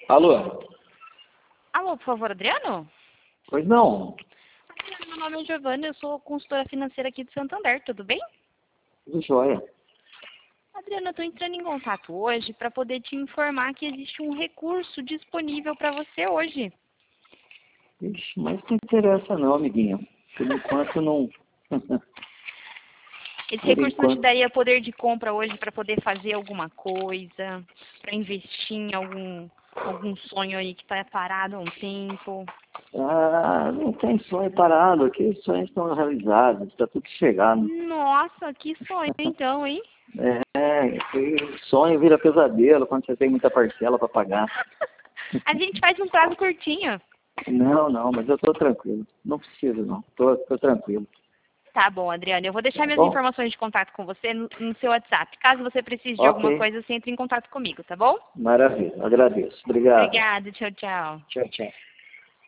Alô? Alô, por favor, Adriano? Pois não. Adriano, meu nome é Giovana, eu sou consultora financeira aqui de Santander, tudo bem? Tudo jóia. Adriano, eu estou entrando em contato hoje para poder te informar que existe um recurso disponível para você hoje. Ixi, mas não interessa não, amiguinha. Por enquanto não. Esse Por recurso não te enquanto. daria poder de compra hoje para poder fazer alguma coisa, para investir em algum sonho aí que está parado há um tempo. Ah, não tem sonho parado. Aqui os sonhos estão realizados. Está tudo chegado. Nossa, que sonho então, hein? Que sonho vira pesadelo quando você tem muita parcela para pagar. A gente faz um prazo curtinho. Não, mas eu estou tranquilo. Não preciso não. Tô tranquilo. Tá bom, Adriana. Eu vou deixar Tá minhas bom? informações de contato com você no seu WhatsApp. Caso você precise de alguma Ok. coisa, você entre em contato comigo, tá bom? Maravilha. Agradeço. Obrigado. Obrigada. Tchau, tchau. Tchau, tchau.